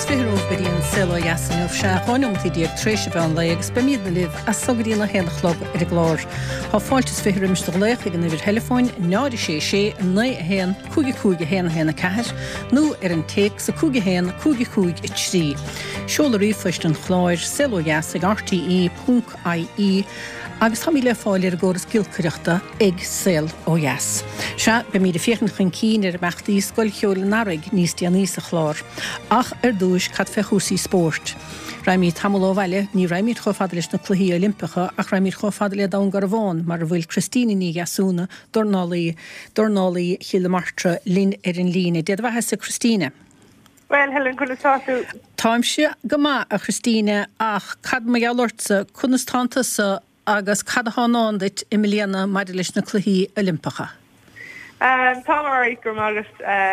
Fihróh bidíon silo jasanúh se háinomtaí díag tréise bhean le agus beimiad na libh a sogadína héna chlog ar a glár. Tá fáiltas fihrimiste leich ag an idir telefóin 9 9 héan cúige héna ceair nó ar an téic sa cúige héan cúige i trí. Seolaí fuist an chláir silo jas ag rte.ie agus tá le fáil ar ggóras gilcaireachta ag sil ó jas. Se be míad a féchan chun cín ar meachtaí scoilcheola narig níos níos a chlár. Ach ar dúis cad fechúsaí spórt. Raimíd tamolóhile ní raimíd chofadlis na cluí Olimpicha ach raimíd chofadile da gar bháin mar bhfuil Christine ní gasúna dornálaí chiile martra lín ar an líne. Déad bheit sa Christine? Well, Helen, good to talk to. Táimse go má a Christine ach cad ma geallortsa cunastanta sa agus cad hánándait i miliana maidir leis na cluí Olimpicha. Tá mar gur agus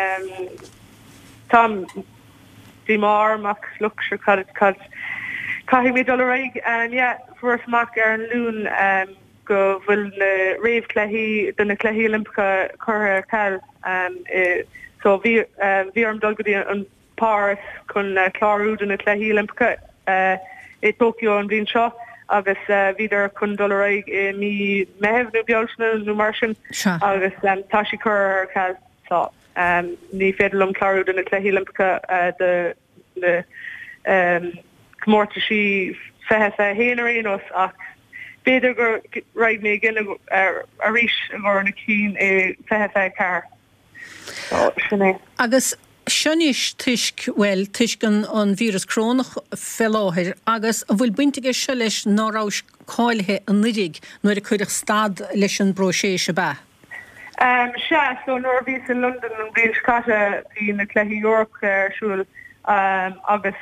Tom di mar mac look sure cad caithí mé dollar first mac ar an lún go bhfuil na réomh cléithí den na cléithí Olimpicha chutha cail so bhí arm dul go dtí an Paris chun chlárú den na cléithí Olimpicha i Tokyo an bhíon seo agus viidir chun dollar mí mehefnú bealsna nó mar sin agus tá sí chur cail tá ní féidirlumm chlárú den na cléithí Olimpicha de mórta sí fethe héanaí ach féidir gur raid mé gine a ríis gur na cín é fethe car. Agus Sianis tuiscin an vírus crónach felláthir agus a bhfuil buintige se leis nárás cáilethe an nidig nuair a chuireach stad leis an brosé se ba. So nóir bhí in London an bhíon scata hí na cléithí York siúil agus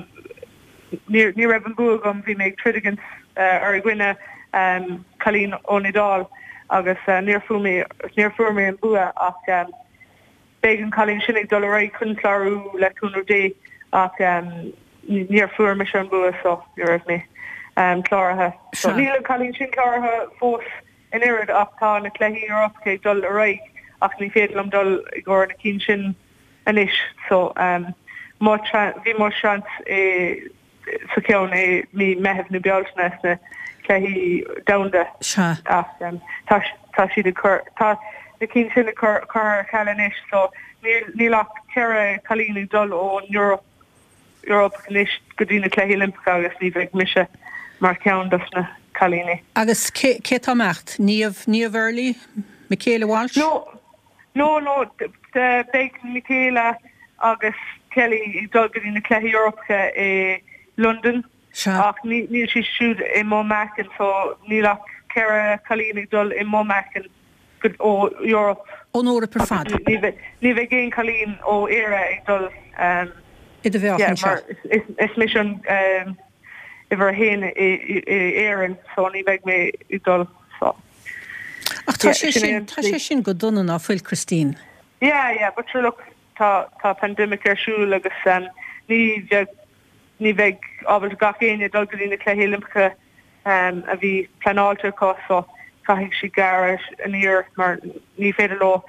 ní raibh an buagam bhí méid tridigans ar a gcuine chalín ónidáil agus níor fuairmé an bua ach began chalín sinnig dollar chun chlárú le túnú dé ach níor fuairme se an bua so ní raibh mé chláirithe. So níl chalín sin chláirithe fós in irid ach tá na cléithí Europcha dul a raig ach ní féadlam dul i gcóir na cín sin inis so bhí mór seans sa ceann mí mehefnú bealsna na cléithí damhanda ach tá siad tá na cín sin chur chail inis so nílach ceire chalíní dul ó Europa inis go dtí na cléithí Olimpicha agus ní bheith mise mar ceann dus na chalíní. Agus cé tá meacht? Níomh early? Michaela Walsh? No, de beag Michaela agus Kelly dul go dtí na cléithí Europcha i London ach níl si siúd i Montmachan so nílach ceire chalíní dul i Montmachan ó Europe. Ó nóra per fad? Ní bheith géin chalín ó éire ag dul I de bheoch is mis an i bhar héin i éan so ní bheith mé ag dul so. Ach tá sé sin go dunan á fuil Christine? Yeah, but sure look tá pandemic siúil agus ní bheith ábhar gach éine dul go dtí na cléithí Olimpicha a bhí planáilte có so caithigh si gar an ír mar ní féidir lo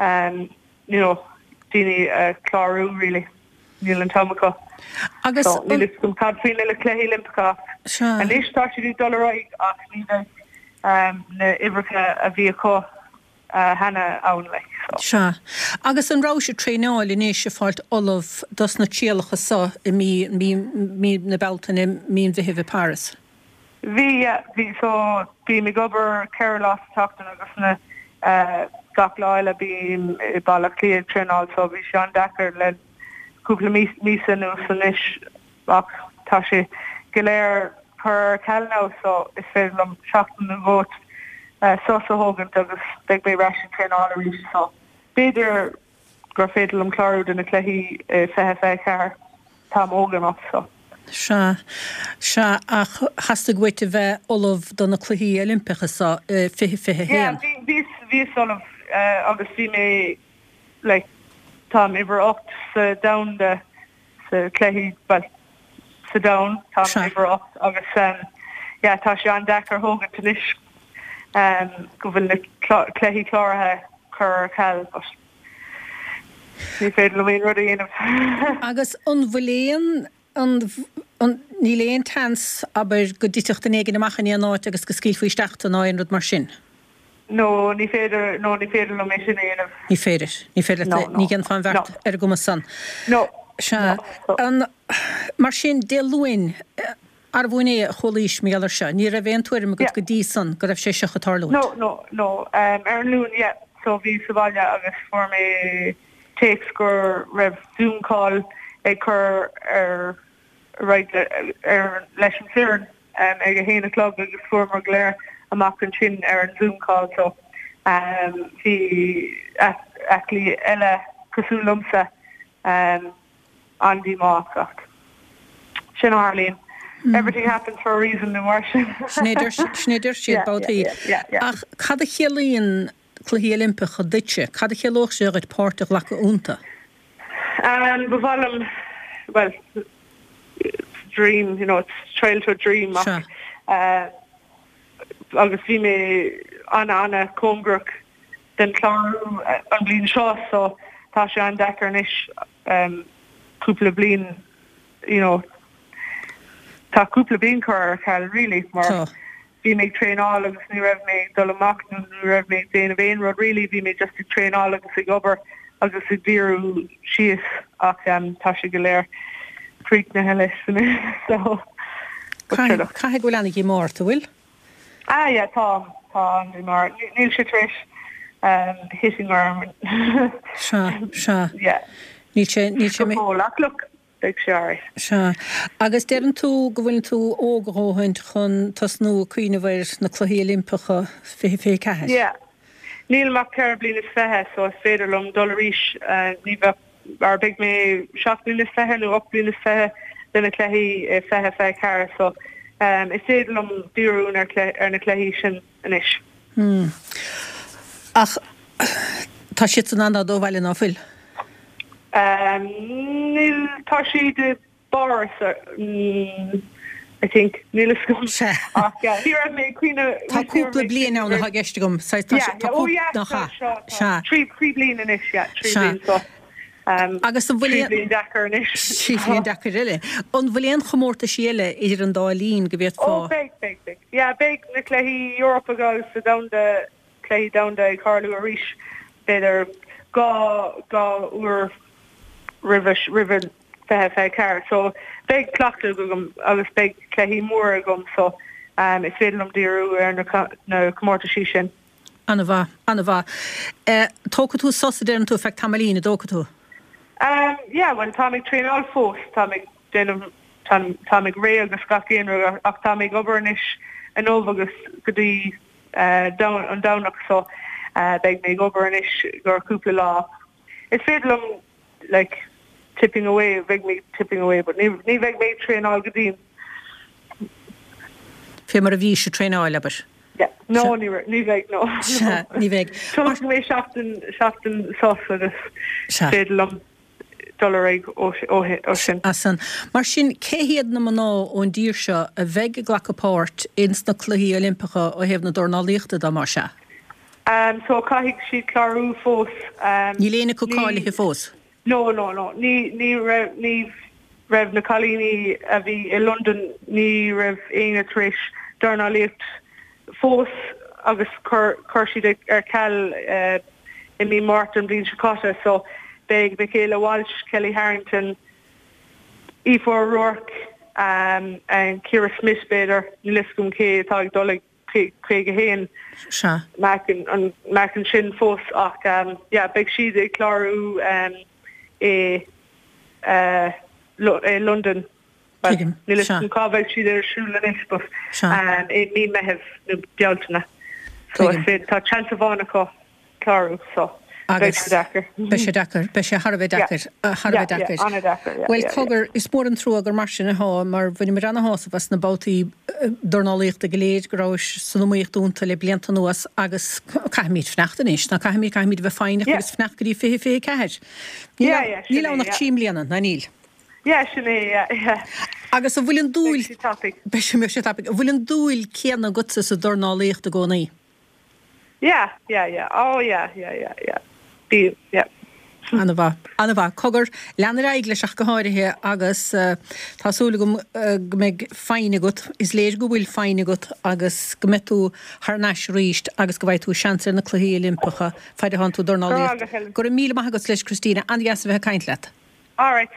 daoine chlárú really níl an támacha agus níl gom cad faoin le cléithí Olimpicha an níos tá si dollar ach ní bheith na Ibricha a bhí có hena ann le. Se. Agus an ráise tréáil in éis se fáilt olah dos na tíalacha sa i mí na beltain i mín bhíheh Paris. Bhí so bí mé gobar Carolás tatan agus na gach láile bí bailach líad tréáil so bhí se an dachar le cúpla mísa nó san isis ach tá sé go léir chur ceilná so is féidirlumm seachtain na bhót sosa hógant agus beag mé raisi tréáil a rís so féidir gur féidirlumm chlárú den na cléithí fethe ceair tám ógan á so. Se ach hasasta goite bheith olah donna cluí Olimpicha sa fithe héan. Bhí olah agus bhí mé le tám ibar 8 sa down de sa cléithí sa down tám ibar 8 agus tá sé an dachar hógan tunis go bhfuil na cléithí chláirithe chur ceil Ní féidir le mé rud dhéanamh. Agus an bhléon an ní léon tans aber go dtiteach den éigen amachchan í áit agus go scíil faoi isteachta náin rud mar sin. No, ní féidir le mé sin dhéanamh. Ní féidir ní gan fan bhart ar go san. No. Mar sin dé luin ar bhhaine cholíis méallar se, ní a bhéon tuair go go dtí san go raibh sé sechatarlún. No, ar an lún, so bhí sa bhaile agus for mé takes gur raibh Zoom call ag chur ar leis an siran ag a héanana club agus formar léir amach an sin ar an Zoom call, so bhí aclí eile cosú lumsa Andy Mark. Sin Arlene. Everything happens for a reason in Washington. Schneider siad bátaí. Ach cad a chéalaíon cluí Olympach a ditse, cad a chéalóch sé ag páirteach lecha únta? Bhálum, well, dream, it's trail to a dream. Agus bhí mé anna cóngrach den chláú an blin seo, so tá sé an dechar inis cúpla blin, tá cúpla blin chur chail really, mar bhí mé tréáil agus ní raibh mé dul amach ní raibh mé déanamh aon rud really, bhí mé just tréáil agus ag obair agus ag bíú síos ach tá sé go léir príc na heile so. Cai go leanna í mórta bhfuil? Tá mar níl sé tris hitting arm. Níl sé look big shari. Agus dean tú go bhfuil tú ógróhaint chun tasnú cuioine bhir na cluí Olympacha fé caitheir? Níl mac ceir blin is fethe, so is féidir lom dul ríis ní bheith ar big mé 7 blin is fethe nó 8 blin is fethe lena cluí fethe fé ceir, so is féidir lom díún ar na cluí sin inis. Ach tá siad an anna dóhhaile ná fuil? Níl tá si de bar, I think, níl is gom. Ní raibh mé cuioine... Tá cúpla bliain ná na geiste gom. Trí bliain inis, 3 bliain, so... Agus an bhfuil bliain dechar inis. Sí bliain dechar riile. An bhfuil chomórta síle idir an dálín go bhéad fá? Big. Big na cluí Europa goes sa damda cluí damda ag Carlú a ríis beidir gá úr river fethe car, so big clachta gom agus big cluí mór gom, so is féidir am díú ar na comórta sí sin. Anna bha. Tóca tú sosa an tú fecht tamalína dóca tú? Well, tá mig tréáil fós, tá mig ré agus scacéan ach tá mig obairnis an óvagus go dtí an dánach, so beag mig obairnis gur cúpla lá. Is féidir am tipping away, but ní bheith mé tréáil go dtín. Fé mar a bhí se tréáil aber? No, ní bheith, no. Ní bheith. Tuach mé seachtain sos agus féidir am $1 ó sin. Asan. Mar sin céhiad na maná ón dír seo a bheith a glacapáirt ins na cluí Olympacha ó hebh na dornálíochta dá mar se? So caithigh siad clárú fós. Ní léana cúcáilige fós? No. Ní raibh na cálíní a bhí i London ní raibh éine tris dornálíocht fós agus chur siad ar ceall I mí Martin blin Chicota, so big Michaela Walsh, Kelly Harrington, Aoife O'Rourke, and Ciara Smith beidir ní liscum cé tá dul chuig a héin mac an sin fós ach big siad ag clárú London. Ní liscum cábhail siad ar siúla ispach ní meheh na bealtainna. So is féad tá chance bhána có clárú, so Be sé Harbh Dakar. Well, cogur is mór an trú agur mar sin há, mar bhuiine mar anna hása was na bátaí dornálaíocht a goléad goráis sunnaíocht únta le blianta nuas agus caiimiid fnachta níos, na caiimiid bheith fáinach agus fnachgarí fé ceir. Ní lánach tím bliana, na níl. Sinné. Agus a bhfuil an dúil be sé mé sé tapig, bhfuil an dúil céanna gutsa sa dornálaíocht a gcónaí. Yeah. Oh, yeah. Anna bha cogur leanar aigle seach go háirithe agus tásúla go méid féine gut is léir go bhfuil féine gut agus go metú thnáis ríist agus go bhaid tú seansar na cluí Olympacha feidir han tú dornáí. Gur míle agus leis Christina an gas bheith caiint leat. Alright,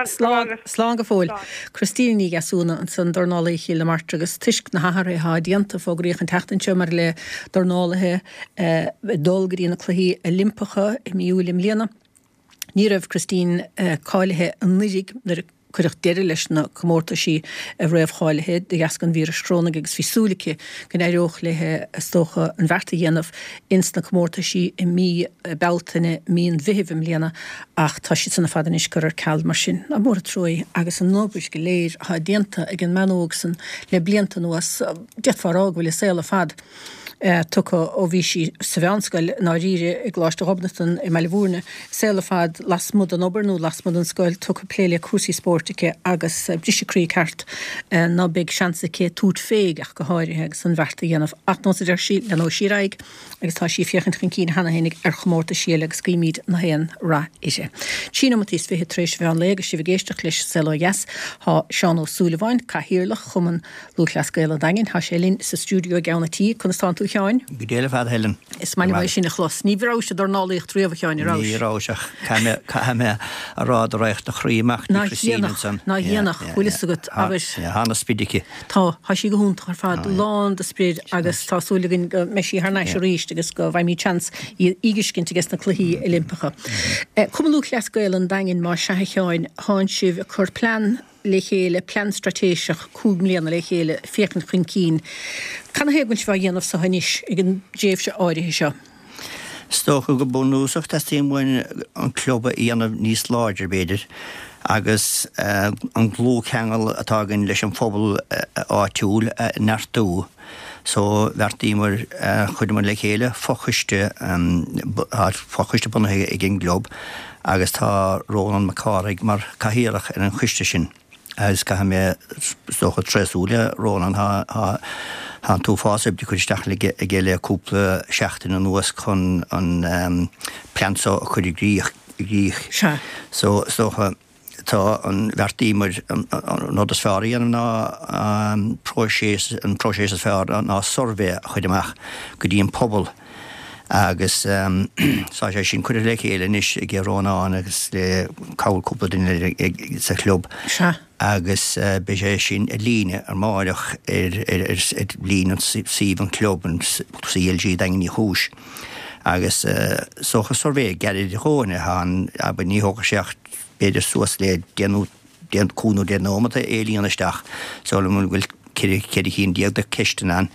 Slán go fóil. Christine ní gasúna an san dornála chéile martra agus tuisc na hathair há dianta fógraíoch an teachtainse mar le dornálathe dulgarí na cluí Olympacha I miúlim léana. Ní raibh Christine cáilethe an nidig nar chuireach deire leis na comórta sí a raibh cháilethe de gascan vír strónag agus fi súlacha gan éireoch lethe stócha an bharta dhéanamh ins na comórta sí I mí beltaine míon bhihim léana ach tá si sanna fadan is gur ceall mar sin a mór troi agus an nóbuis go léir há dianta ag an manóg san le blianta nuas deatfarrág bhfuil saola fad. Tucha ó bhí sí sa bheanscail ná ríre I gláiste Hobnaton I Melbourne saola fad lasmud an obair nó lasmud an scoil tucha pléile cuasaí sportice agus brísicrí ceart ná beag seansacha túd féig ach go háirithe agus an bharta dhéanamh ach nó idir sí le nó síraig agus tá sí fiochan chun cín hena hénig chomórta síle agus scíimiid na héan rá ise. Sína matís fithe tréis bhean le agus si bhgéisteach leis selo yes há Seán Ó Súleabháin caithíirlach chuman lúchlas gaile dagin há sélinn sa stúdio geannatí chun stáú Cheáin. Gudéile fad Helen. Is mai bhid sinna chlos. Ní bhráiste dornálaíoch tríomh Cheáin rá. Ní ráiseach caime a rád recht a chríach na Christine. Na dhéanach chuile agat agus hána spidici. Tá há sí go húnta ar fad lán de spríd agus tásúlagin meisí thnáis ríist agus go bhaid mí chans ígiscinnt agus na cluí Olympacha. Cum lúchlas gail an dagin má se Cheáin háin sibh a chur plan le chéile plan stratéiseach cúg mbliana le chéile féchan chun cín. Can hégann se bh dhéanamh sa hanis ag an déobh se áirithe seo? Stocha go bunúsach tá tíimhain an clubba íanamh níos láidir beidir agus an glúcheangal atágan leis an phobal áitiúil nartú. So bheartímar chuidmar le chéile fochuiste bunathe ag an glob agus tá Ronan McCarrig mar cahiarach an chuiste sin. Agus ga mé stocha tresúile Ronan ha tú fásib de chuisteach le géile cúpla seachtain an nuas chun an plansa chuidir gríoch. So stocha tá an bheartímar nódas fearí an ná próséis fear ná sorvé chuideach go dtí an pobl agus sa sé sin chuidir le chéile níos ag Rónán agus le cabhúpla duine sa club agus be sé sin líne ar máireach lín an síb an club an CLG dagin í hús agus socha sorvé geidir hóna hán aber ní hócha seach beidir suas le déan cúnú déan nómata élíonaisteach so le mun bhfuil ceidir hín diaag de ceisten an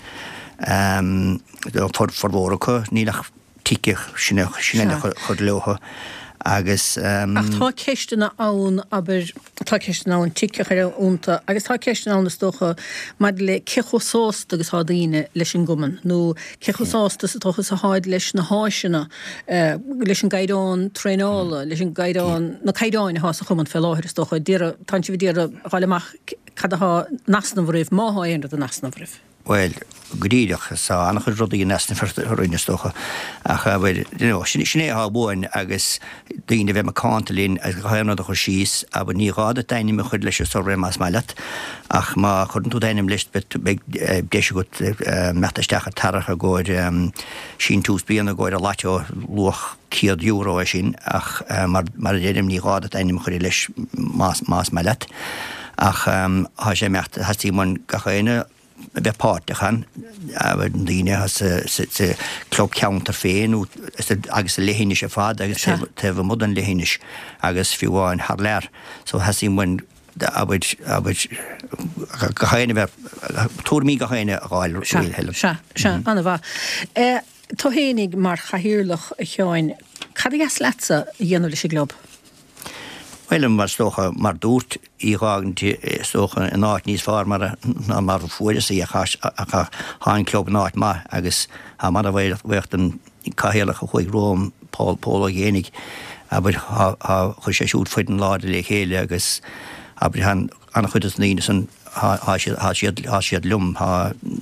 forhóracha nílach tiice sinna chud leocha agus ach tá ceistena ann aber tá ceistena ann tiice ar únta agus tá ceistena ann stocha mad le cechosásta agus há daoine leis an guman nó cechosásta sa tochas a háid leis na háisina leis an gaiidán tréála leis an gaiidán na caiidáin há sa chuman fel láthir stocha díra tanse bhí díra gáileach cad a nasnamhríomh máthá a nasnamhríomh. Well, gríideach sa annach chud rudaí nesna roiine stocha ach sinné há bhin agus daoine bheith macántalín agus chaimna chu síos aber ní ráda daine chud leis so ré más mailet ach má chun tú dainim leis déise go metaisteach a tarcha ggóir sin tús bíanana ggóir a láiteo luach €100 sin ach mar déidim ní ráda dainim chuir leis más mailet ach há sé mecht hasí man gachéine bheith páirtachan aber daoine has sa club ceantar féin agus lehéine sé fad agus te bh mud an lehéinis agus fiúháin har leir so hasí man abid gachéine bheith túrmí gachéine gáil Se anna bha. Tá hénig mar chahirirlach a Cheáin cad gas letsa dhéanamh leis glob? Well, mar stocha mar dúirt í gágantí stocha an áit níos far mar fuidir sí a háin club an áit má agus ha mar a bheith an caihéalach a chuig Róm Paul a dhénig aber chu sé siút fuid an láide le chéile agus aber han anna chud is níine san há siad lum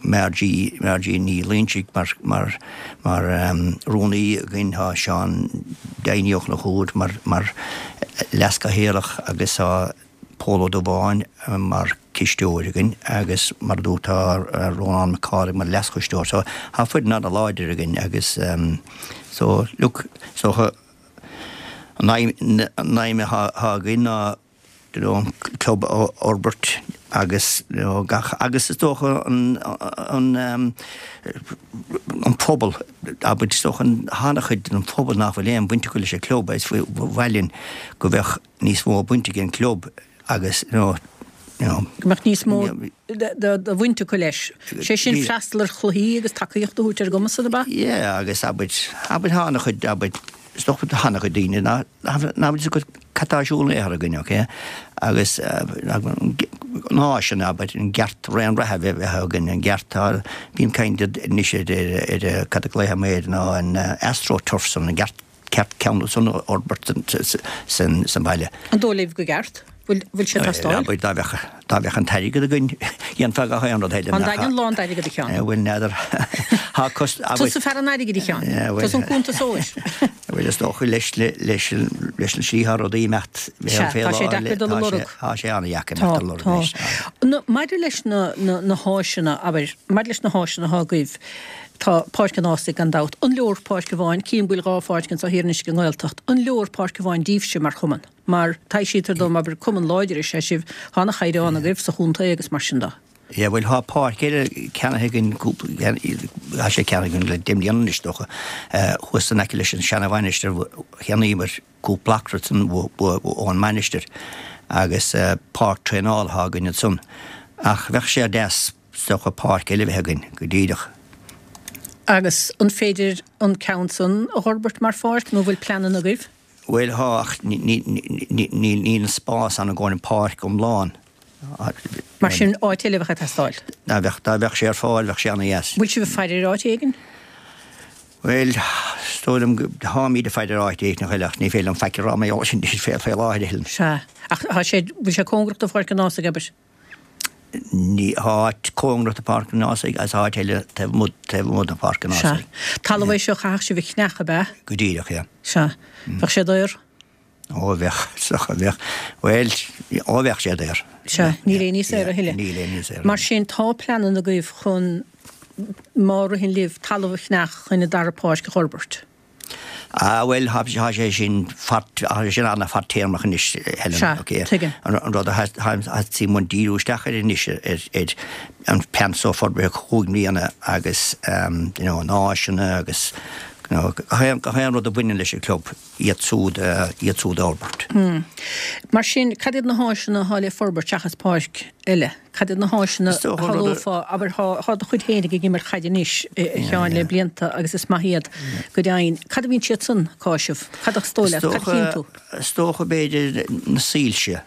mergí ní línsig mar rónaí gin há seán daíoch na chúd mar lesca héalach agus á Polo do bháin mar cisteúirigin agus mar dútá Rónán Macárig mar lescuisteúir. So há fuid ná a láidirigin agus so look so naime há gin ná club Orbert agus agus is dócha an pobl aber stoch an hánachid an pobl nach bhfuil buinte sé club is bhhailinn go bheith níos mó buinte gin club agus Gymach níos mó de bhainte go leis. sé sin freistlar chluí agus takeíocht do hútear gomas a ba? Ie, agus abid hánachid abid stoch bud hánachid daine nábid go catáisiúla ar a gine, okay? Agus náisian abid an gceart réan rathe bheith gan an gceartá bhíon cainte níos idir catagléthe méid ná an astroturf san an gceart ceanú san Orbert san baile. An dólaibh go gceart? Bhfuil sé tastáil? Dá bheith an tairigh a gin dhéon feag a chéan héile. An dagan lán tairigh a chean? Bhfuil neidir. Tus a fer an airigh a chean? Tus an cúnta sóis? Bhfuil is dócha leis an síthar ó dí mecht. Tá sé declad do lorug? Tá sé anna jacan mecht do lorug. Maidir leis na háisina, aber maidir leis na háisina hágaibh tá páircin ásaigh an dát. An leor páirce bháin, cín bhfuil rá páircin sa hiarnis go gáiltacht. An leor páirce bháin díobhse mar chuman. Mar taisítar dom aber cuman láidir is sé sibh hána chaideána gribh sa chúnta agus mar sin dá. Ja, bhfuil há páirc ceanna gin sé ceanna gin le dimlíonis docha chuas an eici leis an seanna bhainisteir cheanaímar cúplachratin ón mainisteir agus páirc tréáil há gin sun. Ach bheith sé des stocha páirc eile bheith gin go díadach. Agus an féidir an council a Orbert mar fáirt nó bhfuil planan a gribh? Well, ní an spás an gáin páirc láin. Mar sin áitiile bhecha tastáil? Dá bheith sé ar fáil bheith sé anna yes. Bhfuil si bh feidir áitiigen? Well, stódum hámí de feidir áitiig nach chuileach ní féil an feiceir rá mé sin fé áidehil. Se. Ach sé bhfuil sé cóngracht a fáirc an ása gabir? Ní háit cóngracht a páirc an ásaigh as áitiile teh mud a páirc an ásaigh. Talmhaid seo chaach sé bhí chnecha be? Go díadach, ja. Se. Bheith sé dóir? Bheith, sacha bheith. Well, bheith sé dóir. Se, ní léníos ar a hiile. Ní léníos ar. Mar sin tá planan a gaibh chun mar hin libh talmhaid chnech chun a dar a páirc a Orbert. Well, há sé sin anna fat téarmach in is Helen, okay. An rud a sí mun díústeachar in is an pensó forbe chuúgníana agus náisina agus chéan rud a bhuiine leis club iad Albert. Mar sin cadid na háisina hála Forbert teachas páirc eile. Cadid na háisina hallófa, aber há a chud hénig gimar chaidenis cheáin le blianta agus is mahiad go dain. Cad bhín siad san cáisih? Cadach stóile? Cad chin tú? Stócha beidir na sílse.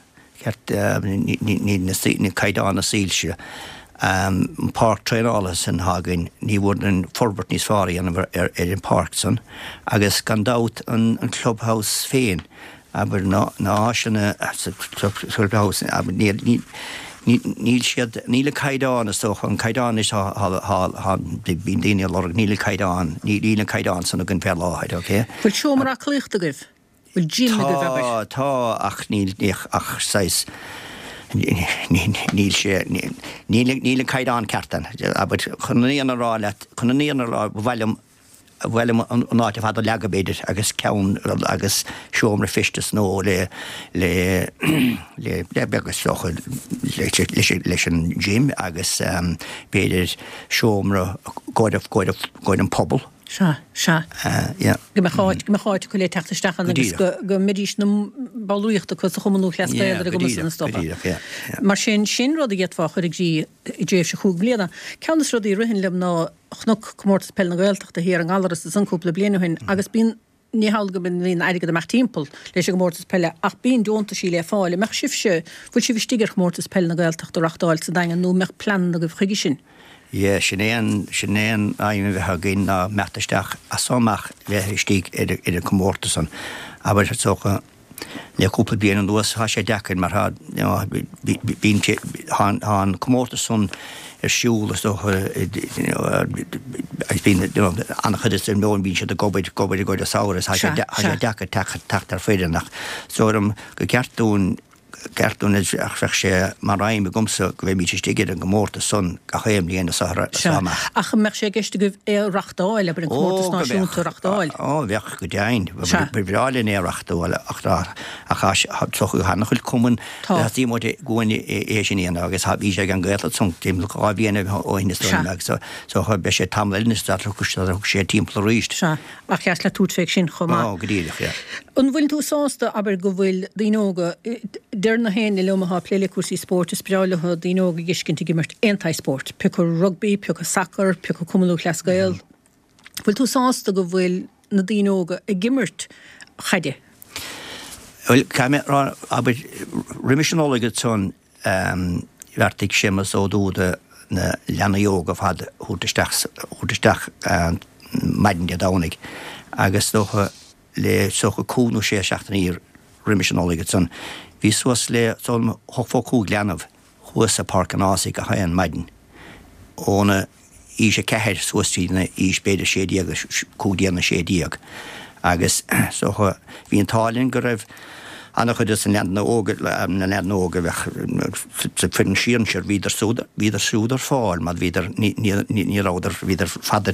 Ní caidána sílse. Park Trainalas in Hagen, ní bhfuil an Forbert níos fárí an in Parkson, agus gan dát an clubhouse féin, aber ná áisina clubhouse, aber níl siad, níle caidán is toch, an caidán is bín daine lorg, níle caidán san gan fel áhaid, okay? Bhfuil siomar a clíocht a gibh? Bhfuil Jim a gibh aber? Tá ach níl ach sais, níle caidán ceartan, aber chunaíana rá bhfuilm an áit fad a legabéidir agus ceann agus seomra fistas nó le begus socha leis an gym agus béidir seomra góid an pobl. Se. Go meáid go lé techtaisteachchan agus go midís na bailúochta chus a chumanú leascéidir go musan stoppa. Mar sin rud a gheadfá chuir dréobh se chuúg bliana. Ceannas rud í ruhin lem ná chnoc cummórtas pell na gailteachta hir an galaras a sanúpla blianahin agus bín níhall go bin hín airigad amach timppel leis go mórtas pelle ach bín dúnta sí le fáile meach sibse bhfuil si bh stigar mórtas pell na gailteachta rachtáil sa dagan nó meach plan a go chuigi sin. Ja, sinnéan aimime bheit gin ná metaisteach a somach bheit stíg idir commórtasan. Aber socha le cúpla blian an luas há sé decin mar há commórtasan siúlas annach chud is nó bín se a gobeid goid a saoras decha tetar féidirnach. Sóm go ceartún fech sé mar raim gomsa go bhéh mí stigad an gomórta son a chéim líana sama. Ach me sé geiste go rachtáil aber an náisiúnta rachtáil. Bheach go dein bhráilin rachtáil ach trochu hannachil cuman tí mód goin éisiíana agus ha í sé an gaiile son tíim gábíana óhinine so be sé tamlilnis sé timpmpla ríist. Ach cheas le tútfeh sin chomá. Goíach. An bhfuil tú sásta aber go bhfuil díóga na hen le ha plele cuasí sport is spráile ha díóga giscinnta gimmert anti-sport, pe rugby, pe soccer, pe cumú leascail. Bhfuil tú sásta go bhfuil na díóga a gimmert chaide? Well, aber remissionolagad son vertig sémas ódúda na lena jóga fad hútaisteach maidin de dánig agus dócha le socha cúnú sé seachtaí remissionolagad son. Bhí suas le son hochfá cúg leanamh chuas a park an ásig a haan maidin. Óna í sé ceir suastína ís beidir sédíag cúgdíanna sédíag. Agus socha bhí an tálinn go raibh annach chud is an leanna óga bheith fin sían sér víidir súdar fáil, mad víidir ní ráidir víidir fada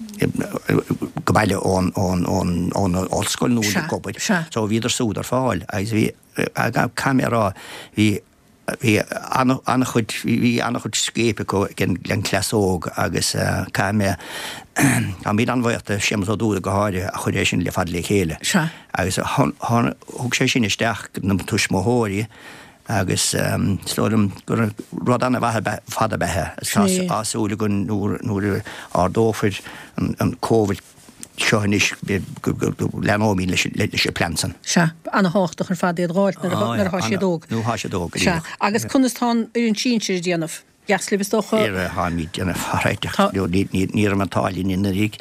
go baile ón allscoil núla gobaid. So víidir súdar fáil. Agus bhí camera hí annach chud scépa go gin clasóg agus caime a mí anmhaochtta sémas ó dúla go háide a chudééis sin le fad le chéile. Agus thug sé sin isteach na tuis móthóirí agus slóm gur rud anna bhethe fada bethe asúla gon nuair ardófid an COVID seonis leóí leis sé plansan. Se anna háach ar fadéad ráilt nar há sé dóg. Nú há sé dóg. Agus chunastán ar an tíir déanamh. Jaslibh stocha. Ha mí déanamh háreiteach ní am antálín in ríg.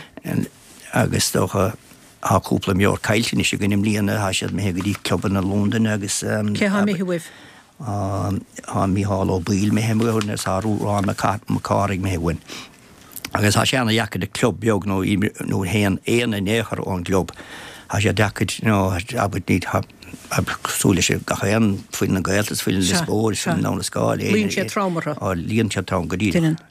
Agus stocha háúpla meor caiiltin is gnim líana há sé mé goí clubban na London agus Cé ha mé bh? Há mí há ó bíl mé hemúna sáúrán na cárig mé bhain. Agus há sé anna jacha de club beag nó héan éana néchar ón club. Há sé decad abud ní súla sé gachéan fuin na gailtas fuin le spóir sin ná na scáil. Líonn sé trámara. Líonn sé trám go dí.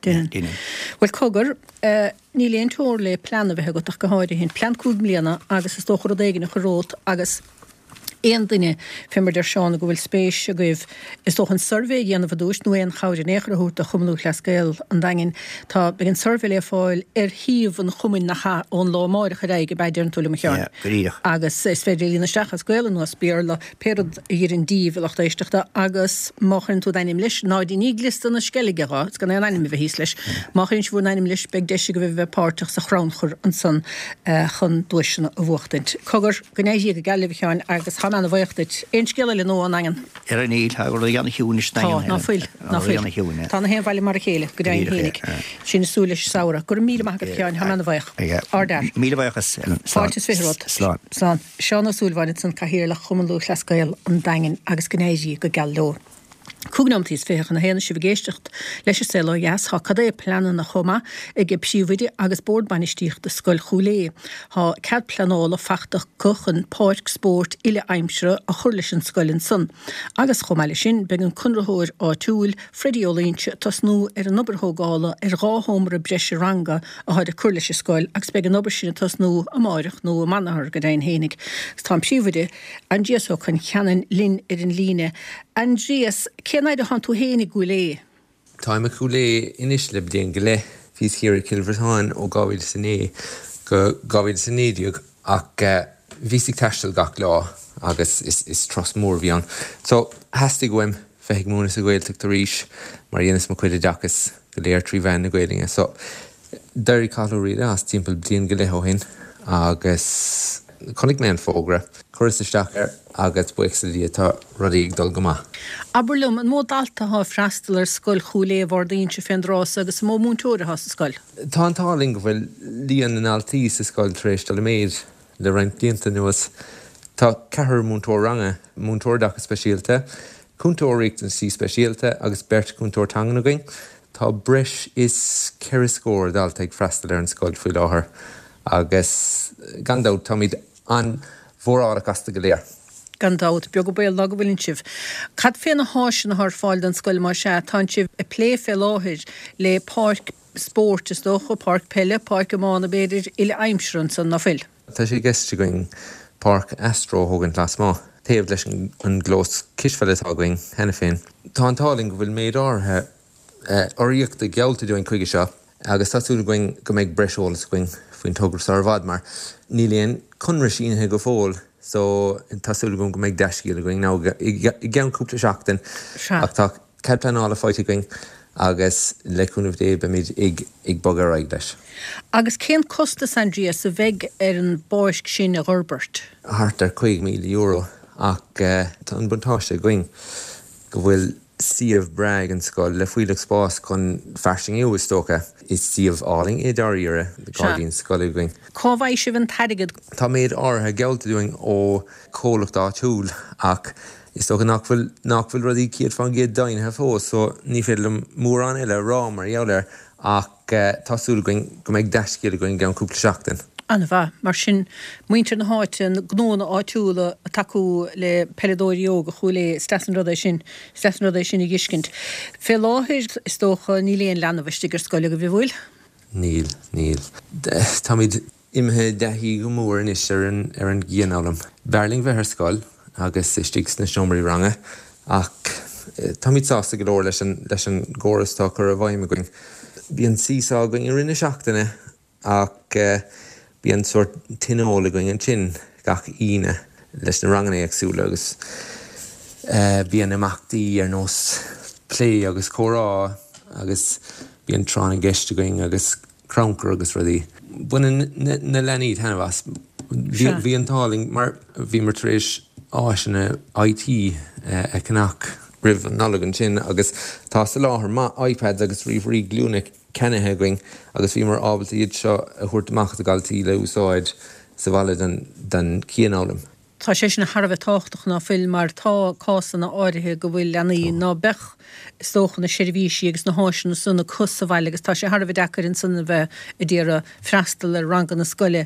Well cogur ní léon tóir le planna bheitthe go go háidir hinn plan cúd mbliana agus is tóchar a déige nach chorót agus éon duine fimar der seánna go bhfuil spéis a goibh is doch an survé dhéanamh dúis nó éon chaidir néchraút a chumú leascail an dagin tá begin survé le fáil híomh an chumin nach ón lámáir a réige beidir an túla chearn. Agus is féidir lína steach as goil nó spéirla perad hir an díomh lecht éisteachta agus máchann tú dainim leis náidí ní glistan na skelligerá gan an anim bheith hís leis. Máchann bhú anim leis beg deise go bheith páirteach sa chránchur an san chun dúisina a bhuachtaint. Cogur gnéí go galibh chearn agus an bhaochtit ein scéile le nó an agan. Ar an íl ha an hiúne stein. Ná fuil. Tá na hen bhaile mar chéile go daon hénig. Sin súla saora gur míle maigad ceáin ha na bhaoch. Ardar. Míle bhaochas. Fáiltis fihrot. Slán. Seánna súlhain san cahirir le chumanlú leascail an dain agus gnéisí go galló. Cúgnamtís féchan na héna si bhgéistecht leis sé le jas há cadé planan na chuma ag gib siúide agus bordbanistíocht de scoil choulé. Tá cad planála fachtach cochan páirc sport ile aimsre a churlis an scoilin sun. Agus chomáile sin be an cunrathóir á túil Freddie Olínse tasnú ar an oberthógála ar ráthómra breise ranga a háid a curlis scoil agus be an ober sin tasnú a máireach nó a manahar go daon hénig. Tá siúide an díasó chun cheanan lin ar an líne. Andreas, cenaid a han tú hénig gúlé? Táim a gúlé inis le blian go le fís hir a Kilvertáin ó gáhil sanné go gáhil sannédiog ach vísig teistal gach lá agus is tros mór bhíán. So, hastig goim feig múnas a ghailteach tar ríis mar dhéanas mo chuide deachas go léir trí bhein na gailinge. So, deirí cáú riide as timppel blian go le hin agus chunig mé an fógra churas isteach agus buic tá rodíigh dul go maith. Aberlum an mód alta há freistal ar scoil choulé bhar daon se fendrás agus mó múntúra has scoil. Tá an táling bhfuil líon an altí sa scoil trééis tal méid le raint blianta nuas. Tá cethir múntúir ranga, múntúir dacha speisialta, cúntúirícht an sí speisialta agus bert cúntúir tanganagain. Tá Tá breis is ceir scór daltaigh freistal ar an scoil faoi láthair agus gandát tá míad an mhórádach asta go léir. Gandát beag go béal lag bhfuiln sibh. Cad féna háisina th fáil an scoil mar se tá sibh i plé fé láthir le páirc sport is dócha páirc pelle, páirc amána béidir ile aimsrún san na fil. Tá sé geiste going Park Astro thugann las má. Taobh leis an glós kisfeile tágaing hena féin. Tá an táling go bhfuil méid áthe oríocht a gealta doing chuige seo, agus táúla going go méid breisiolalas going faoin tógur sarvad mar nílíon chunra sínithe go fóil, so táúla go méid deiscíil going ná i gceann cúpla seachtain ach tá ceadplanála fáite going agus leúnmh dé be míid ag bogar raig leis. Agus cén costa Andrea sa bheith ar an báisc sin a Robert? Hart ar €5,000 ach tá an buntáiste going go bhfuil siomh brag an scoil le fuileach spás chun fearsing is tócha is siomh áling é daríire the Guardian scoil going. Cábhaidh sibh an tairigid? Tá méid áthe gealta doing ó cólacht á túl ach is tócha nachfuil rudí ciad fan géad dainethe fós, so ní féidir mór an eile rá mar eolir ach tásúla go méid deiscéile going gan cúpla seachtain. Anna bha, mar sin muintir na háitin gnóna áitiúla a taú le peledóir yoga chuúla Stefan Rudéis sin i giscint. Fé láthir is tócha níléon leanamhaiste gur scoile go bhfuil? Níl. Tá míid imthe dehí go mór in is ar an gíanálam. Berling bheith ar scoil agus istígus na siomraí range ach tá míid sásta go leir leis an gcórastá chur a bhaim going. Bhí an sísá going i rinne seachtainna ach bhí an sort tinóla going an sin gach íne leis na rangan éagsúla agus bhí an amachtaí ar nós plé agus chórá agus bhí an trán geiste going agus crankar agus rudí. Buna na leníd hena bhas. Bhí an táling mar bhí mar tréis áisina IT ecanach rih an nalagan sin agus tá sa láthair má iPads agus riomhrí glúnic cenethe going agus bhí mar ábalta iad seo a chuirtamach a galtaí le úsáid sa bhaile den cíanálam. Tá sé sin na Harbh táchtach ná fil mar tá cásanna áirithe go bhfuil leanaí ná bech istócha na seirbhísí agus na háisina sunna cos sa bhaile agus tá sé Harbh dechar in sunna bheith i dtíar freastal ar rangan na scoile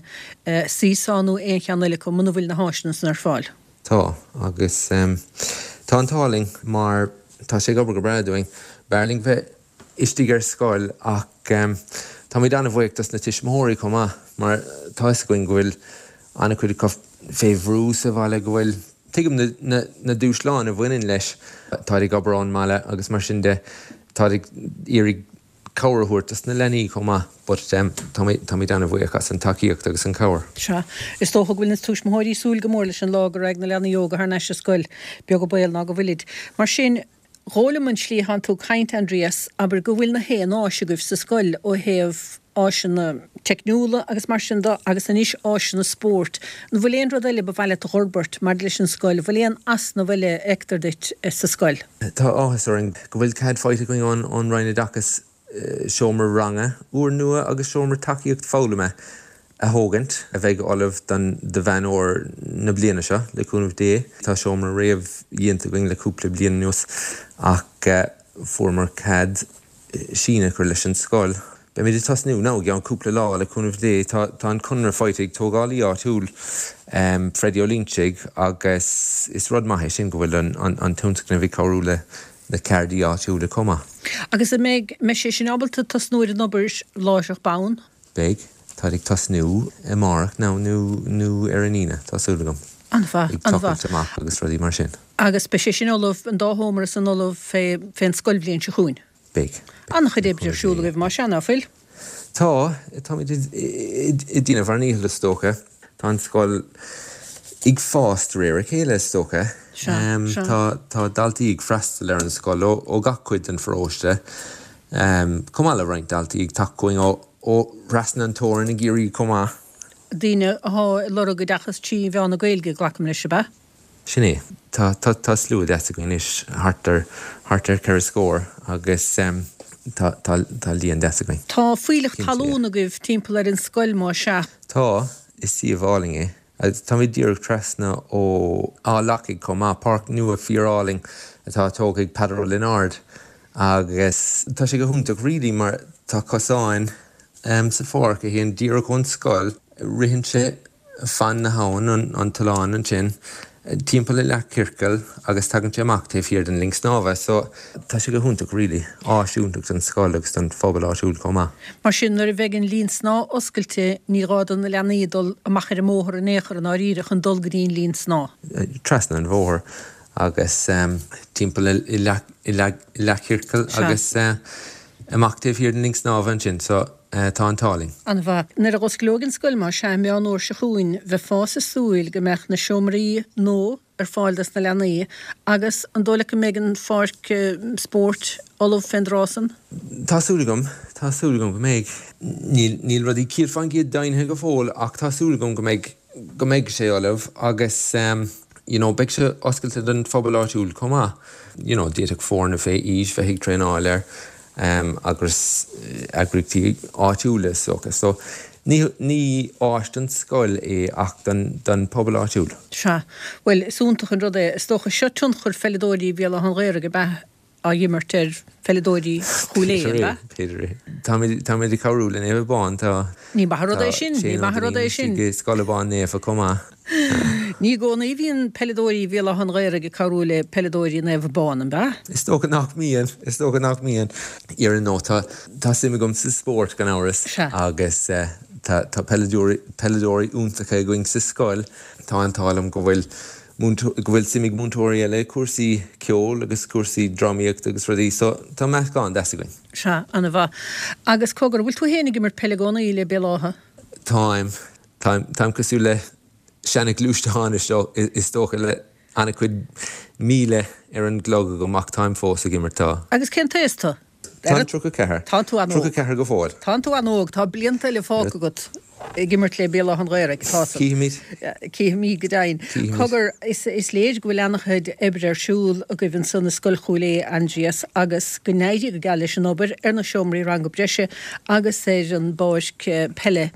sísáú éon cheannaile go muna bhfuil na háisina san ar fáil. Tá agus tá an táling mar tá sé gobar go breadúing Berling bheith istígar scoil ach tá míid anna bhhaíochttas na tiismóirí comá mar tá going gohfuil anna chuid féhrú sa bhaile gohfuil tuigim na dúsláán a bhainein leis tá ag gobarrán máile agus mar sin de tá ag iarigh cabharthuirtas na lenaí comá, but tá míid anna bhhaíochas an takeíocht agus an cabhar. Se, is tócha bhfuil na túismóirí súil go mór leis an lágar ag na leanna yoga ar neis a scoil beag go bail ná go bhfuilid. Mar sin Rólaman slí han tú caint Andreas, aber go bhfuil na héan áisiguh sa scoil ó héamh áisina technúla agus mar sin agus an is áisina sport. Na bhfuil éon rud eile ba bhaile a Robert mar leis an scoil, bhfuil éon as na bhfuile ectar dit sa scoil. Tá áhasúing go bhfuil cad fáite going on Rhine Dachas seomar range, úr nua agus seomar takeíocht fála a hógant a bheith olibh den de bhean óir na bliana seo le cúnmh dé. Tá seomar réamh dhéanta going le cúpla bliana nuas ach formar cad sína chuir leis an scoil. Be méidir tasnú ná gan cúpla lá le cúnmh dé tá an chunra fáitigh tógálaí áitiúil Freddie O'Lynchig agus is rud maithe sin go bhfuil an túntaach na bhí cabhrú le cardí áitiúil le comá. Agus a me sé sin ábalta tasnúir an obair láiseach bán? Beg, tá ag tasnú i marach ná nó ar an ína, tásúla gom. Anfa. Agus rudí mar sin. Agus be sé sin olaf an dáhómar an olaf féin scoil blion se chuin? Beg. Annach idéidir siúla goibh mar sean áfil? Tá i dtíana bhar níl le stócha, tá an scoil ag fást réir a chéile stócha. Tá daltaí ag freastal ar an scoil ó gachcuid an fróiste. Cumála rhaint daltaí ag tacuing ó rasan an tórin na géirí comá. Díine lora go dachas tí bheán na gailge glacham leis ba? Sinné, tá slú deasa goin is hartar ceir scór agus tá líon deasa goin. Tá fuileach talúna goibh timppla ar an scoil má se. Tá is sí bháling Tá mí díorh tresna ó álaigh comá park nua fíoráling atá tóg ag Pedro Linard agus tá sé go húntaach rilí mar tá cosáin sa fór go híon díra chun scoil rihinse fan na hain an talán an sin timppla le circail agus tagann sé amach taobh fiar den links náha, so tá sé go húntaach rilí áisiúntaach den scoil agus den fphobal áisiúil comá. Mar sin nar a bheith an lín sná oscailte ní rádan na leanaídul amach ar móthir an éair an áíireach an dul goíon lín sná. Trasna an bhór agus timppla i le circail agus amach taobh fiar den links náha an sin, so tá an táling. An bha nar a gosglógin scoil mar sé mé an óir se chuin bheith fása súil go meach na siomraí nó ar fáildas na leanaí agus an dóla go méid an fárc sport olah fendrásan? Tásúlagam go méid níl rudí cír giad dainthe go fóil ach tásúlagam go méid sé olah agus beag se oscailte den phobal áisiúil comá. Díiteach fórna fé ís bheith hiag tréáil agus agrictí áitiúla socha. So ní áistan scoil ach den pobl áitiúil. Se, well, súntaach an rud stocha seo tunchur felidóirí bhéal an réire go beth a dhimartir felidóirí chuléir, Tá mé dí carúla éh bán tá ní bathrodéis sin. Scoilebán éfa comá. Ní gcóna bhíon pelidóirí bhéal an réire go carúla pelidóirí éh bán an ba? Is tócha nach mííon ar an nó tá simime gom sa sport gan áras agus tá pelidóirí úntacha going sa scoil tá an tálam go bhfuil simig múntóirí eile cuasaí ceol agus cuasaí drámaíocht agus rudí, so tá meach gáin deasagain. Se, anna bha. Agus cogur bhfuil tú hénig mar peligóna ile belátha? Táim cosú le sena glúisteána seo is tócha le anna cuid míle ar an glog go mac táim fósa gimartá. Agus cén téistá? Tá trúcha cethir. Tá tú an Trúcha cethir go fáil. Tá tú an óg, tá blianta le fáca agat gimmert le béla an réire Cíhamí go dain. Cogur is léir go bhfuil annachchuid ebre arsúil a go bhín sanna scoilchúlé Angias agus go néidir go gaile an obair ar na siomraí rang go breise agus sé an báisc pelle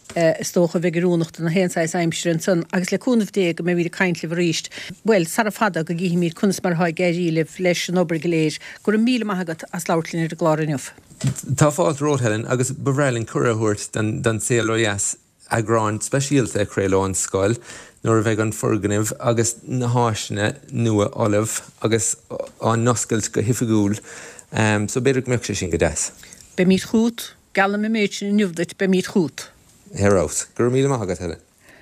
tócha bheith gurúnacht na héanáis aimsir an san agus le cúnmh dé go mé bhí caiintlih ríist. Well, sar a fada go gíimiid chunas mar haid géirílih leis an obair go léir gur an míle maigat as láirlín ar a gláirniuh. Tá fáilt róthellen agus bhreilinn cuireúirt den CLOS agráin speisialta chréile an scoil nuair a bheith an forganinmh agus na háisina nua olah agus an noscailt go hifigúil, so beidir go meach sé sin go deas. Be míad chút, galam me méid sin nniuhdait be míad chút. Herás, gur míle maigat heile.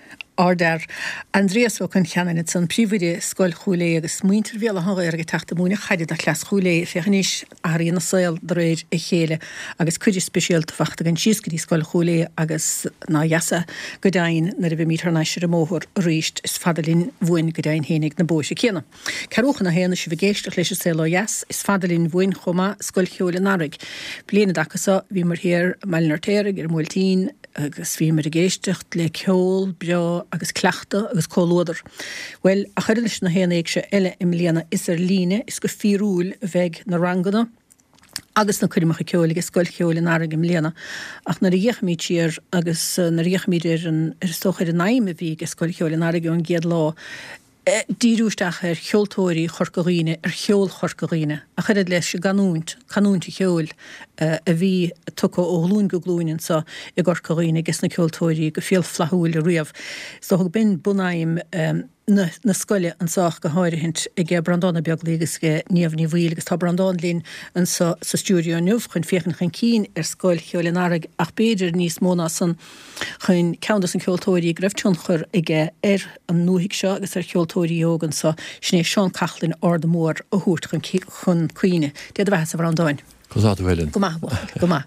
Ardar Andreas ó an cheanna san príomhide scoil chuúlé agus muintir bhéal an réir go teachta múna chaidir a chlas chuúlé fechaníis aí na saoil do réir i chéile agus chuidir speisialta fachta an síoscaí scoil chuúlé agus ná jaasa go dain na a bh mítarnéisir a móthir ríist is fadalín bhin go dain hénig na bóise chéna. Ceúchan na héana si bh géisteach leis CLOS is fadalín bhin chuma scoil cheola narig. Bliana dachasa bhí mar héir meilnartéir ar múiltíín agus bhí mar a géistecht le ceol, beo agus cleachta agus cólódar. Well, a chuir leis na héanaigh se eile im líana is líne is go fíúil bheith na rangana agus na chuimecha ceolaige scoil cheola narig im líana ach na riachmíid tíir agus na riachmíid ar stochair an naime bhí go scoil cheola narig an géad lá. Díúisteach ar cheoltóirí chorcaghine ar cheol chorcaghine a chuid leis se canúnta cheol a bhí tucha ó lún go glúinn sa i gorcaghine gus na ceoltóirí go fial flathúil a riamh. So thug bin bunaim na scoile an sách go háirihint i g brandánna beag légus go níomhní bhíl agus tá brandán lín an sa stúdio nuh chun féchan chun cín ar scoil cheola narig ach beidir níos móna san chun ceantas an ceoltóirí greibhtún chur ige ar an nuhiigh seo agus ar ceoltóirí ógan sa sné Seán Cachlin ard mór a thuirt chun cuine. Déad a bheits a brandáin. Go má.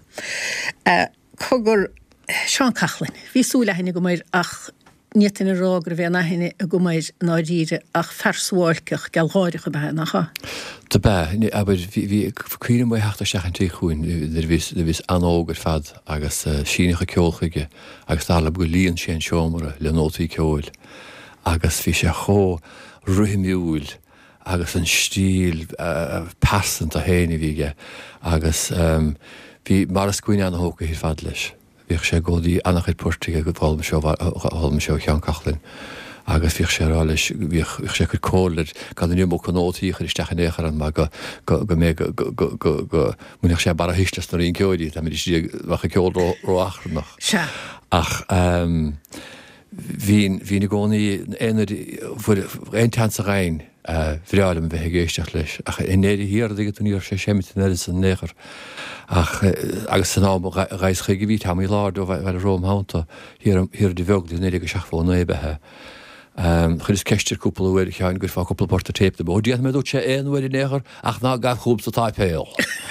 Cogur Seán Cachlin, hí súla hennig go méid ach nítain rágur bheith nahinine a go méid náidíre ach fersháilceach gealháideach a bheit nachcha. Tá be, aber hí cuian mé heachta seach an tí chuin vis anógur fad agus sínecha ceolchaige agus tála go líon sé an seomara le nótaí ceol agus bhí sé cho ruhimiúil agus an stíl passant a héine bhíige agus bhí mar a scuine an hóca hí fad leis. Bhíoh sé gódaí annachid portaige go bháilme seo Seán Cachlin agus bhíh sé ráis bhíh sé chu cóir gan nimó conótííchar isteach an échar an go mé go muneach sé bara hiistas na on ceoidí, tá sí bhacha ceol roachrnach. Ach hí na gcónaí ein tan a rein bhreálam bheit géisteach leis. Ach inéidir hir ige túníor sé séimiid san néchar. Ach agus san ám reis chuige bhí tá í lád ó bheith Róm hánta hir de bhegla néidir go seachfá nébethe. Chud is ceistir cúplaúir cheáin gur fá cúpla porta tépta, b díad méú sé éonhfuir néchar ach ná gah chúb sa táipéil.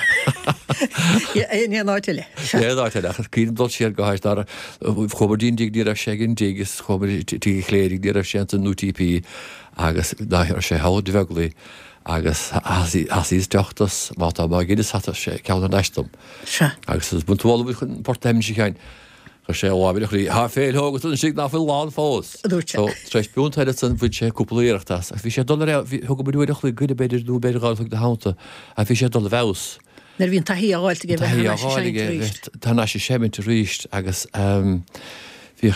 áile. Éáile cí dul siar goáis dar chobardín dig dí a segin dégus tí chléirigh dí a sé an UTP agus dáhir sé hád bheglaí agus hasís deachtas má tá giidir sata sé cean an eistom. Agus buntála chun porttéim sé chein. sé bhhaile chuí há féilthgat an si ná láán fós. Treis búntaide san bhuiid sé cúplaíireachtas. A bhí sé dul thug buúide chuí goide beidir dú beidirgáilach de háta a bhí sé dul bhés. Nar bhíon taí áilte Tá sé séminta ríist agus bhí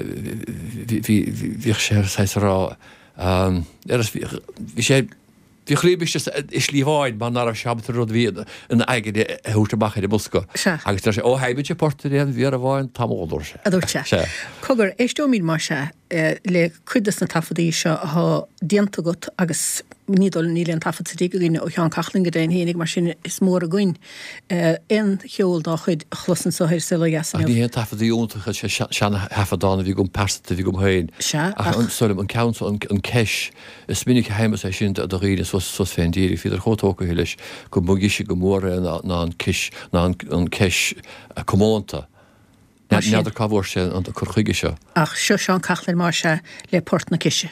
sé rá bhí sé Bhí chríbiste is líháid man nar a seabtar rud víad an aige thuútabach de busca. Agus sé óhaimid sé portaréan bhí a bháin tamódor se. Adúirte. Cogur éistóíd mar se le chuidas na tafadaí seo a dianta got agus nídul nílíon tafadtí go gine ó teán cachling go déin hénig mar sin is mór a gúin in cheol dá chuid chlusan soir sila jasan. Ní hé tafadaí úntacha sé seanna hefadána bhí gom persta bhí gom hain. Sulim an council an ceis is minic heime sé sin a do riine sos féin díri fiidir chotóca hiiles go mugisi go móra ná an ceis commónta. Neidir cabhór sé an chuchuige seo. Ach seo seán cachlir mar se le port na ciise.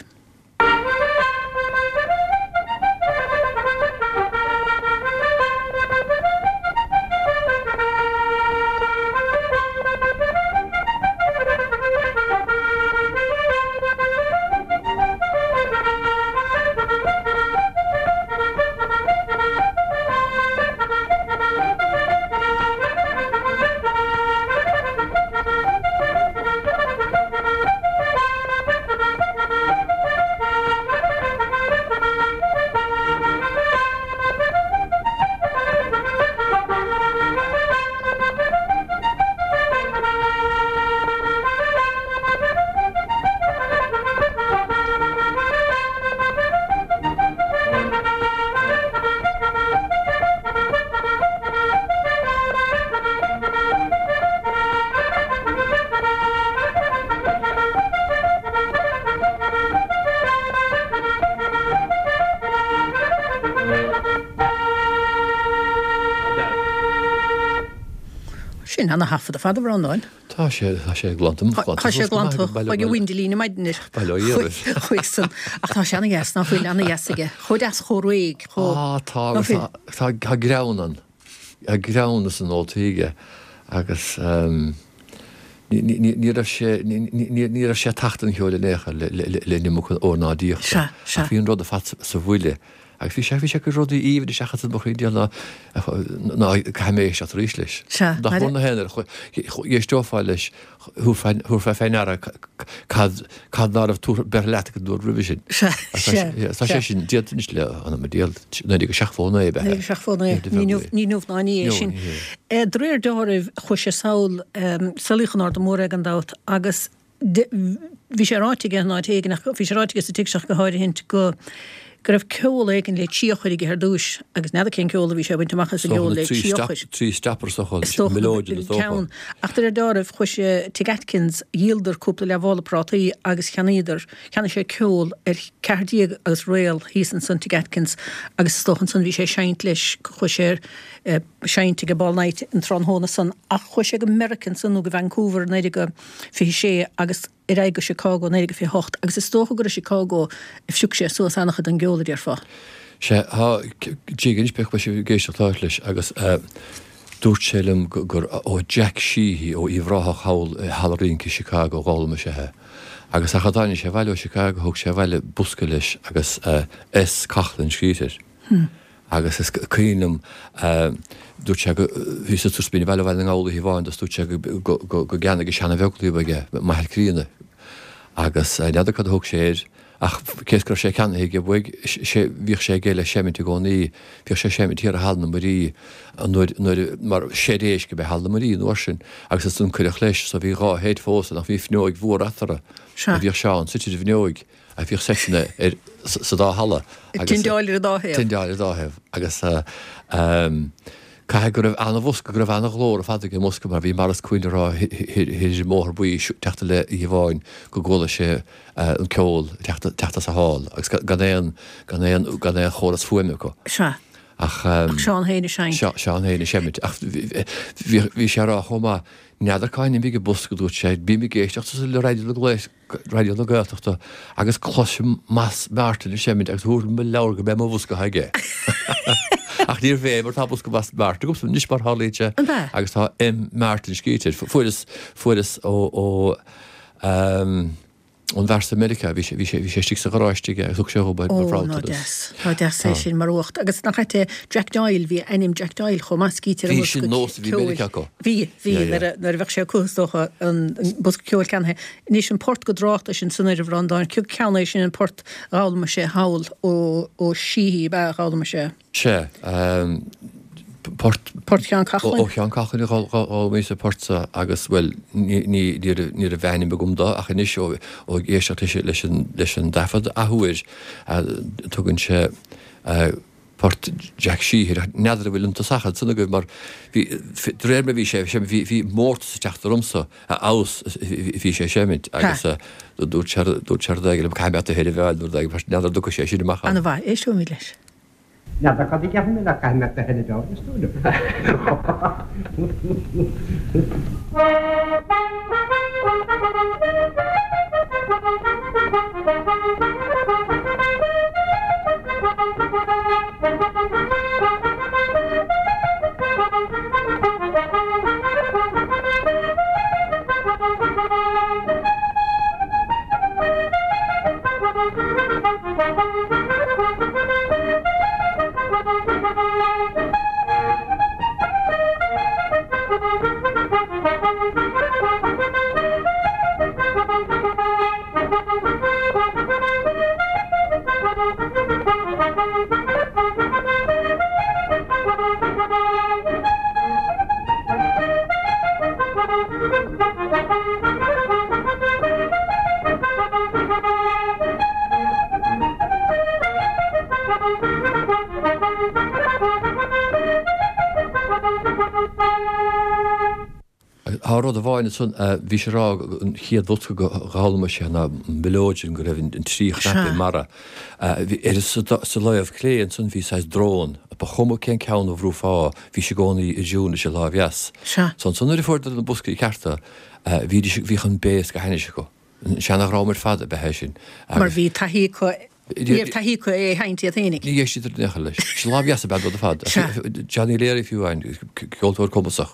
Sin anna hafad a fad bhránáin. Tá sé glantam. Tá sé glanta ba go windilína maidinis. Chuigsan ach tá sé anna gas ná fuil anna jaige. Chud as chóréig. Tá graunan. A grauna san ótaige agus ní sé tatan cheola lécha le nimúchan ónádíocht. A bhíon rud a fat sa bhuiile. Ag bhí sé go rudí íomh de seachas bochaí díal ná caiméis a ríis leis. Dána héanaar dhéistófáil leis thuúfa féinara cad ná tú ber lecha dú rivisin. Tá sé sin dianis le anna díal na go seachfóna ébe. Ní nuhnáí sin. Dréir dáibh chu sé saoil salíchanar do mór an dát agus bhí sé ráitiige ná éigenach bhí sé ráitiige sa tiseach go háir hint go gur raibh ceol éigen le tíochuige ar dúis agus neda cén ceola bhí sé bhaint amachchas a geol le tíochuis. Trí stapar sochail melóide ceann. Achtar dáibh chuise Tigatkins díaldar cúpla le bhála prátaí agus cheanaidir cheanna sé ceol ar cardíag agus réal hísan san Tigatkins agus stochan san bhí sé seint leis chuise seinte go ballnaid an tránhóna san a chuise go American san go Vancouver neidir go fi sé agus I go Chicago neidir go fi hocht agus is tócha go Chicago if siúk sé suas annachcha an geola ar fá. sé tígan pech sé géisteach leis agus dúirt sélum gur ó Jack Sheehy ó íhráthach hail Halloween ci Chicago gáilme sethe. Agus a chadáine sé bhile Chicago thug sé bhile busca leis agus S cachlann scríteir. Agus is cíanam dúirt sé hí sa túspíine bhile bhile an gála hí bháin, dúirt sé go geanna go seanna bheoclaí baige maithcríanna. agus neadar cad thug séir ach céisgur sé ceanna ige bhig bhíh sé géile séimiid gcónaí bhíh sé séimiid tíar a hallna marí mar sé rééis go be hallna marí nó sin agus is tún chuireach leis sa bhí rá héad fósa nach bhí fneoig bhór atara a bhíh seán suitir bhneoig a bhíh sena sa dá halla. Tindáilir dáheh. Tindáilir dáheh agus Cai go raibh anna bhosca go raibh anna glór a fada go mosca mar bhí maras cuioine rá hir mór buí teachta le i bháin go ggóla sé an ceol teachta sa háil agus gan é choras fuime go. Ach Seán héine sein. Seán héine séimiid. Ach bhí sé rá chomá neadarcáin bí go bosca dút sé, bí mi géisteach le radio le gaiachta agus closim más mátain séimiid agus thuúr me leir go be má bhosca haige. Ach níor bhéh tá bosca bas máta go níos mar hálaite agus tá mátain scíteir fuiras ó an Versa America bhí sé tí sa goráistige agus sé bhid marráta. Tá de sé sin marócht agus nach chaite Jack Doyle hí enim Jack Doyle chomá scítear Bhí sin nós bhí America go. Bhí nar bheith sé cústocha an bosca ceol canthe. Níos an port go dráta sin sunir a bhrandáin ciú ceanna sin an port gáilma sé hail ó síí be gáilma sé. Sé Port Cheann Cachlainn. Ó Cheann Cachlainn á mé sa portsa agus bhfuil ní a bhenim begumdá ach inis ó géisteach leis an dafad a thuir tugann sé Port Jack Sheehy neadar bhfuil an tasachad sanna go mar réir me bhí sé bhí mórt sa teachtarumsa a aus bhí sé séimiid agus dúr teardaige le caiimbeata héidir bhil dúr neadar ducha sé siad amach. Anna bhaid éisú mí leis. Nada cad ich habe mir da kein mehr hätte da gestohlen. Rud a bháinna sun bhí sé rá an chiad bhutca go gáilma sé na melóidin go raibh an tríochreapi mara. Is sa leibh cléan sun bhí sais drón, a ba chuma cén ceann ó bhrúfá hí sé gcónaí i dúna sé lábheas. Son sun ir fórda an busca í cearta bhí chun béas go haine se go. Seannach rámar fada bethe sin. Mar bhí taí chu Níor taí chu é haintí a thénig. Ní éis idir necha leis. Se lábheas a bed a fad. Johnny léir fiúhain ceoltóir commasach.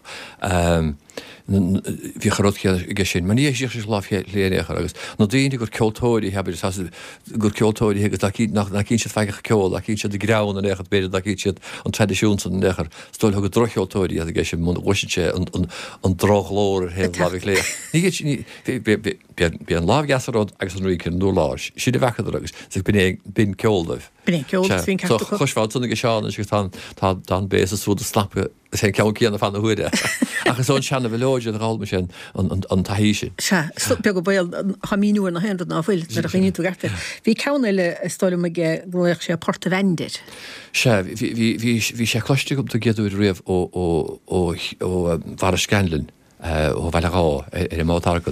Bhí charrod ige sin, man níos sé lá lénéchar agus. nó daoine gur ceoltóirí hebir gur ceoltóirí agus nach cín siad feigeach ceol, a cín siad de grán an échad beidir a cín siad an tradiisiún san nechar. Stoil go drocheoltóirí a ige sin mún uisite an drochlóir hen lábhíh léir. Ní bí an lábheasarrád agus an rícin nó láis. Siad a bhechad agus, sa bin ceoldah. Bin ceoldah hín ceolta. Chosfáil tunna go seán agus tá béas a súda slappa sé ceann cíanna fanna huide. Agus ón seanna bhilóide an gáilma sin an taihí sin. Se be go bail chamíúar na henrad ná bhfuil nar a chiú garte. Bhí ceanile stoilm me gléich sé Porta Vendir. Se hí sé cloiste gom géadú riamh ó bhar Scanlin ó bheile rá mátargan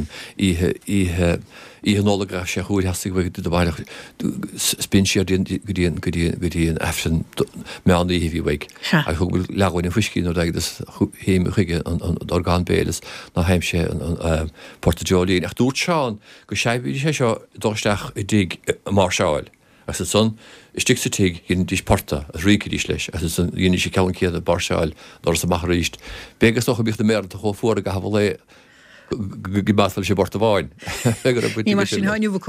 í nólagra sé chuúr heasta bhfuil do bhaach spin siar goíon efsin me an híhí bhaig. A chu bhfuil lehain fuiscín ó agus héime chuige an orgán bélas ná heim sé an Portageolaín. Ach dúirt seán go séibhí sé seo dóisteach i dtí mar seáil. As son stig sa tig hinn dís porta a ríki dís leis, as dhéine sé cean céad a barseáil dor sa machar ríist. Bégus doch a bícht a mér a cho fuóra a hafa le gibáil sé borta bháin. Ní mar sin háinniuú.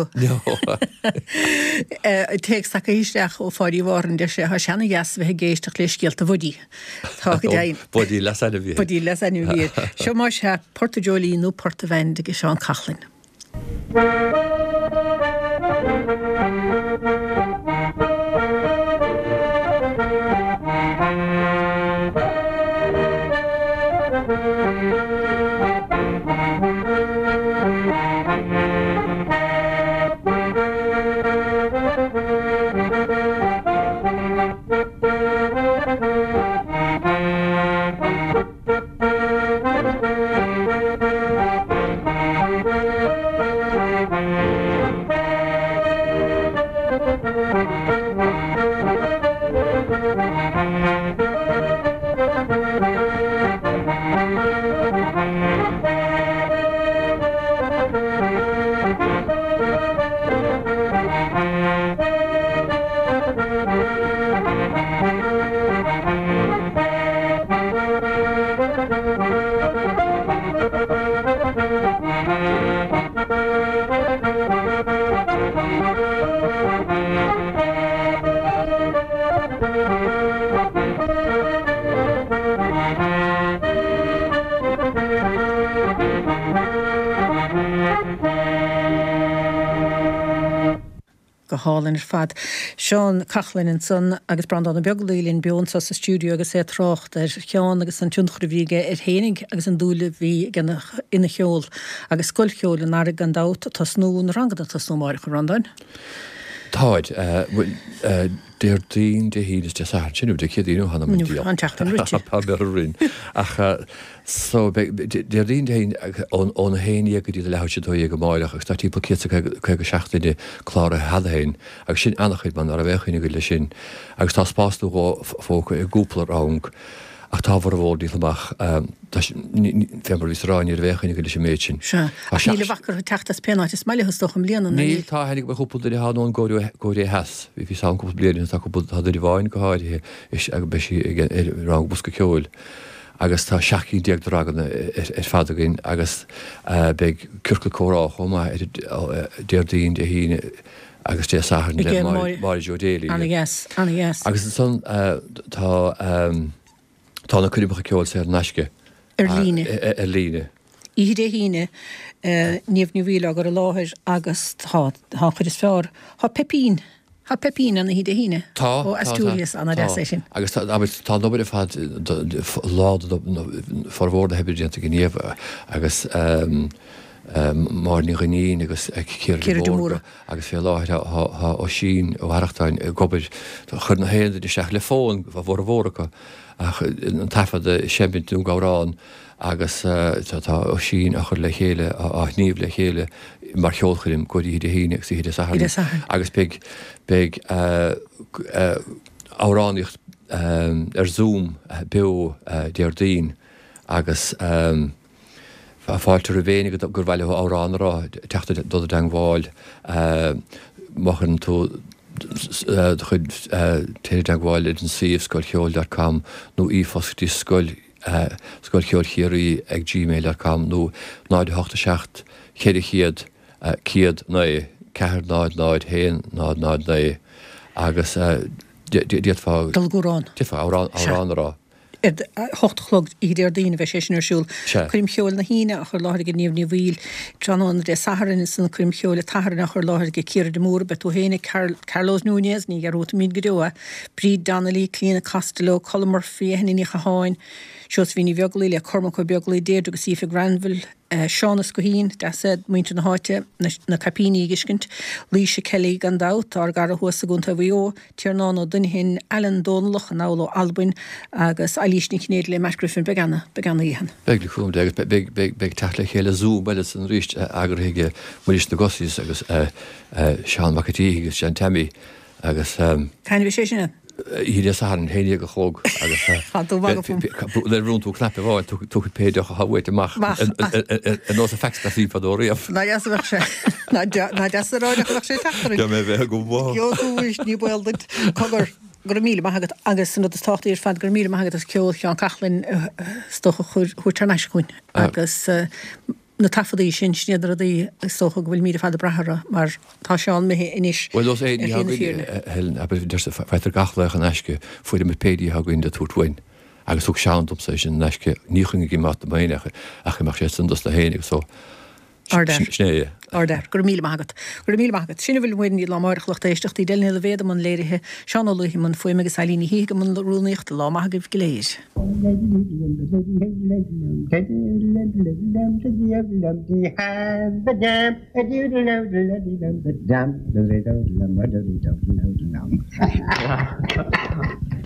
Teag sa híisteach ó fáí bhrin de sé ha sena gas bheit géisteach leis céalt a bhdí. Tá Bodí lesanna bhí. Bodí lesanna bhí. Seo mar se Portageolaí nó Porta Vendir go Seán Cachlainn. Hálinn fad. Seán Cachlainn son agus Brandon beaglílinn beonsa sa stúdio agus é trocht cheán agus an túnchríige hénig agus an dúle hí gan ina cheol agus scoilcheol in ar gan dat tá snún rangad tá snúmáir chu randain. Táid déir dín de hí is de sinú de chéadú hanna rin ach so déir dín ón héine go dtí leise dó go máileach agus tá típa cé go seachtaide chlára headhain agus sin annachchuid man ar a bheitchaine go le sin agus tá spáú go fóca i gúpla rang ach táhar bhór dílamach fémar vís ráin ar bhechaine go sé méid sin. Níle bhachar teachtas penáid is meile stoch am líana. Níl tá henig be chopul de háón góir heas, hí sam go blian tá chopul had i bháin go háid is ag be rang busca ceúil. agus tá seaachí diaagdragan ar fadaginn agus beag curca córá chuma déirdín de híine agus té sahar mar Jodéli. Agus son tá na cuiimecha ceol sé neisce. Líne. Í dé híine níomh bhíle agur a láthir agus tá chud is fearr. Tá pepín. Tá pepín an hí dé híine. Tá ó Astúrias an sin. Agus tá nóir fad lád forhórda hebidénta gníomh agus mar ní gníín agus céir agus fé láthir ó sin ó Harachtáin gobir chur na héad de seach le fón bhór bhóracha an tafa de sembintú gárán agus tá ó sin a chur le chéile a hníomh le chéile mar cheolchaim goí de híine sa híide sahar. Agus beag áráníocht Zoom be déirdín agus fáilte a bhéine gur bhile áránrá teachta do a dangháil mochan tú chud téirdangháil an siomh scoilcheol.com nó ífosctí scoilcheol chéirí ag gmail.com nó 986 chéad ciad 9 ceair 9 héin 9 agus díad fá Dalgúrán. Dífa áránrá. Hochtlog idir díine bheith sé sinnúsúil. Crimcheol na híine a chur láthir go níomh bhíl Johnón de Saharan san crimcheol taharan a chur láthir go céir de mór bet tú héna Carlos Núñez ní garúta míad goúa, Bríd Donnelly, Clína Costello, Colin Murphy henna ní chaáin, Seos híní beaglaí le Cormac go beaglaí déir agus Aoife Granville, Seanas go hín, de said muinte na háite na capíní giscint, Líse Kelly gandát ar gar a huasa gúnta bhío, Tiernan ó duine hin Alan Donlach an ála Albin agus Alísní cnéad le Margriffin begana íhan. Begli chum agus beg tala chéile zú beile an ríist agur hiige muis na gosís agus Seán Macatí agus Sean Tammy agus Cain bhí sé sinna? Hí san héine go chlóg le rúntú knappe bháin tú péideach a hafuit amach an nó a fexa sípadóíomh. Na sé na deráideach sé tatar. mé bheith go bh. Jo túis ní bhildaid cogur gur míle maigad agus san táchtaí ar fad gur míle maigad as ceol Seán Cachlainn stocha chuirtarneis chuin agus na tafadaí sin snéadar a dí socha go bhfuil míle fad a brethra mar tá Seán mé inis. Well os é Helen aber derste feiter gachlech an eisce fuidir mit pédí ha goin de túthain. Agus ook Seán op sé sin neisce níchinge gimat a méineige a mar sé sundas le hénig so. sné. Order gur mí mágad. Gur mí mágad. Sinna bhfuil muoin í lámarchlocht éistecht í déile le bhéad man léirithe seanna luhí man foiime agus salíní hí go man rúnaíocht lá mágah goléis.